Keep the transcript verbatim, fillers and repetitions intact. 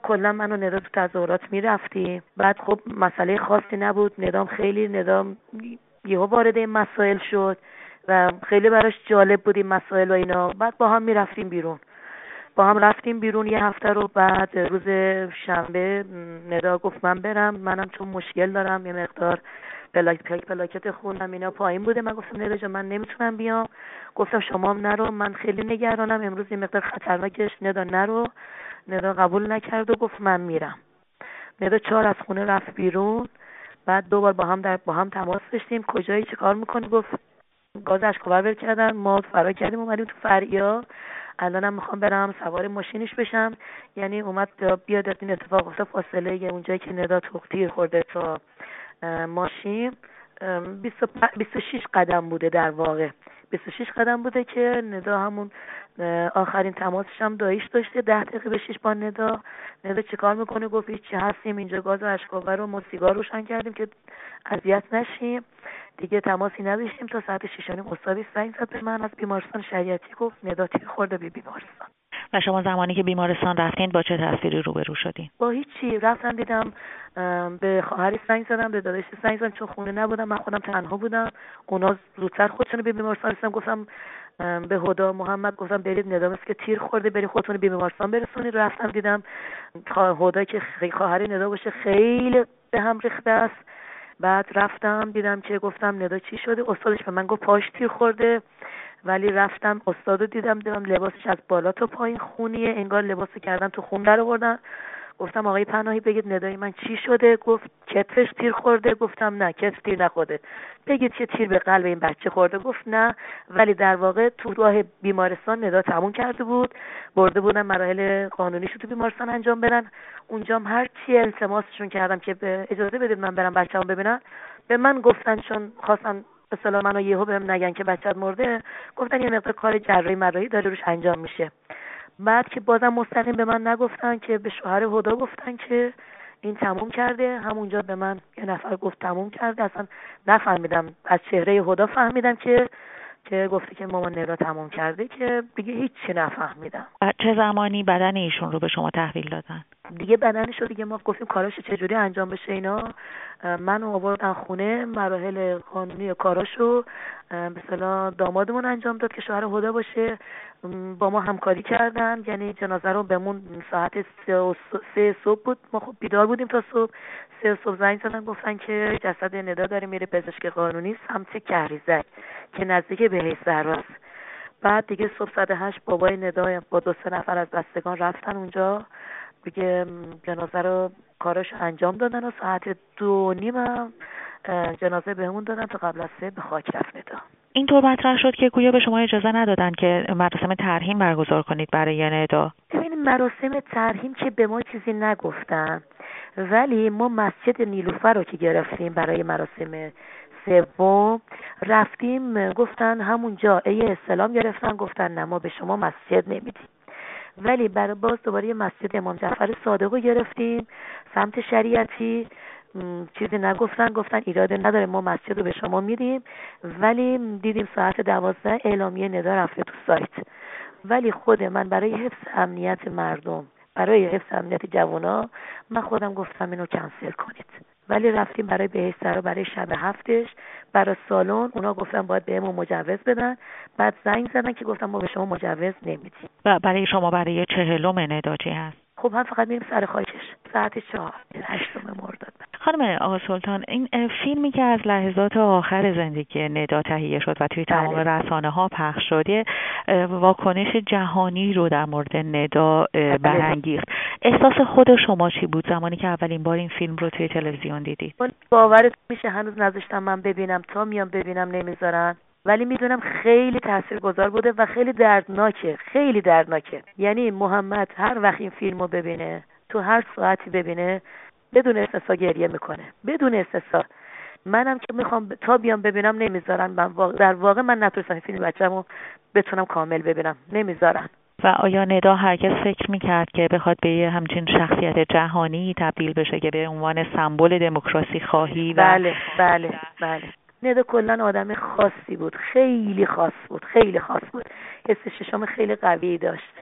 کلا من و ندا تو تظاهرات میرفتیم. بعد خب مسئله خاصی نبود، ندام خیلی ندام یهو وارد این مسائل شد و خیلی براش جالب بود این مسائل و اینا. بعد با هم میرفتیم بیرون با هم رفتیم بیرون یه هفته رو. بعد روز شنبه ندا گفت من برم، منم چون مشکل دارم یه مقدار پلاک پلاکت خونم اینا پایین بوده. من گفتم ندا جان من نمیتونم بیام. گفتم شما هم نرو، من خیلی نگرانم امروز یه مقدار خطرناکش. ندا نرو. ندا قبول نکرد و گفت من میرم. ندا چهار از خونه رفت بیرون. بعد دوبار با هم در با هم تماس داشتیم. کجایی چه کار میکنی؟ گفت گاز اشک‌آور ول کردن، ما فرار کردیم اومدیم تو فریا، الانم میخوام برم سوار ماشینش بشم. یعنی اومد بیاد این اتفاق افتاد. فاصله اونجایی که ندا تو تیر خورده تا ماشین بیست و شش قدم بوده، در واقع بیست و شش قدم بوده که ندا همون آخرین تماسش هم داییش داشته. ده دقیقه به شش با ندا. ندا چیکار میکنه؟ گفت هیچ چی، هستیم اینجا، گاز اشک‌آور رو ما سیگار روشن کردیم که اذیت نشیم. دیگه تماسی نداشتیم تا ساعت شش و نیم استادی زنگ زد به من از بیمارستان شریعتی، گفت ندا تیر خورده به بیمارستان. و شما زمانی که بیمارستان رفتین با چه تصویری روبرو شدین؟ با هیچی. رفتم دیدم، به خواهرش زنگ زدم، به داداشش زنگ زدم چون خونه نبودم، من خودم تنها بودم. اونا زودتر خودشون به بیمارستان رسیدن. گفتم به هدا محمد گفتم برید ندام است که تیر خورده، برید خودتون به بیمارستان برسونید. رفتم دیدم هدا که خواهر ندا باشه خیلی به هم ریخته است. بعد رفتم دیدم که گفتم ندا چی شده؟ استادش به من گفت پاش تیر خورده. ولی رفتم استادو دیدم دیدم لباسش از بالا تا پایین خونیه، انگار لباسو کردن تو خون در آوردن. گفتم آقای پناهی بگید ندای من چی شده؟ گفت کتفش تیر خورده. گفتم نه کتف تیر نخورده. بگید چه تیر به قلب این بچه خورده؟ گفت نه. ولی در واقع تو راه بیمارستان ندا تموم کرده بود، برده بودن مراحل قانونیشو تو بیمارستان انجام بدن. اونجام هر چی التماسشون کردم که به اجازه بدید من برم بچه‌مو ببینم، به من گفتن چون خواستن مثلا منو یهو بهم نگن که بچه‌ت مرده، گفتن یه مقدار کار جراحی مراحی داره روش انجام میشه. بعد که بازم مستقیم به من نگفتن، که به شوهر هدا گفتن که این تموم کرده. همونجا به من یه نفر گفت تموم کرده. اصلا نفهمیدم، از چهره هدا فهمیدم که که گفته که مامان ندا تموم کرده، که دیگه هیچی نفهمیدم. چه زمانی بدن ایشون رو به شما تحویل دادن؟ دیگه بدنشو دیگه ما گفتیم کاراشو چجوری انجام بشه اینا. منو آوردن خونه، مراحل قانونی کاراشو به اصطلاح دامادمون انجام داد که شوهر هدا باشه. با ما همکاری کردن، یعنی جنازه رو بهمون ساعت سه, سه صبح بود، ما خب بیدار بودیم تا صبح. سه صبح زنگ زدن گفتن که جسد ندا داره میره پزشک قانونی سمت کهریزک که نزدیک بهشت‌زهراست. بعد دیگه صبح ساعت هشت بابای ندا با دو سه نفر از بستگان رفتن اونجا دیگه جنازه رو کارش انجام دادن و ساعت دو نیم جنازه بهمون دادن تا قبل از سه به خاک رفت ندا. اینطور مطرح شد که گویا به شما اجازه ندادن که مراسم ترحیم برگزار کنید برای ندا. ببینید مراسم ترحیم که به ما چیزی نگفتن، ولی ما مسجد نیلوفر رو که گرفتیم برای مراسم سوم رفتیم، گفتن همونجا ای استلام گرفتن، گفتن نه ما به شما مسجد نمیدیم. ولی برای باز دوباره مسجد امام جعفر صادق رو گرفتیم سمت شریعتی، چیزی نگفتن، گفتن ایراد نداره ما مسجد رو به شما میدیم. ولی دیدیم ساعت دوازده اعلامیه ندا رفته تو سایت. ولی خود من برای حفظ امنیت مردم، برای حفظ امنیت جوانا، من خودم گفتم اینو کنسل کنید. ولی رفتیم برای بهشت‌زهرا برای شب هفتش برای سالن، اونا گفتن باید بهمون مجوز بدن. بعد زنگ زدن که گفتم ما به شما مجوز نمیدیم. و برای شما برای چهلم ندا چی هست؟ خب هم فقط میریم سر خاکش ساعت چهار هشتم مرداد. خانم آقا سلطان، این فیلمی که از لحظات آخر زندگی ندا تهیه شد و توی تمام رسانه ها پخش شد، واکنش جهانی رو در مورد ندا برانگیخت. احساس خود شما چی بود زمانی که اولین بار این فیلم رو توی تلویزیون دیدید؟ باورت میشه هنوز نذاشتم من ببینم، تا میام ببینم نمیذارن. ولی میدونم خیلی تاثیرگذار بوده و خیلی دردناکه، خیلی دردناکه. یعنی محمد هر وقت این فیلمو ببینه، تو هر ساعتی ببینه، بدون استثنا گریه میکنه، بدون استثنا. منم که میخوام تا بیام ببینم نمیذارن. من واقع در واقع من نتونستم فیلم بچه‌مو بتونم کامل ببینم، نمیذارن. و آیا ندا هرگز فکر میکرد که بخواد به یه همچین شخصیت جهانی تبدیل بشه که به عنوان سمبل دموکراسی خواهی؟ و بله بله بله. ندا کلا آدم خاصی بود، خیلی خاص بود، خیلی خاص بود. حس ششم خیلی قوی داشت.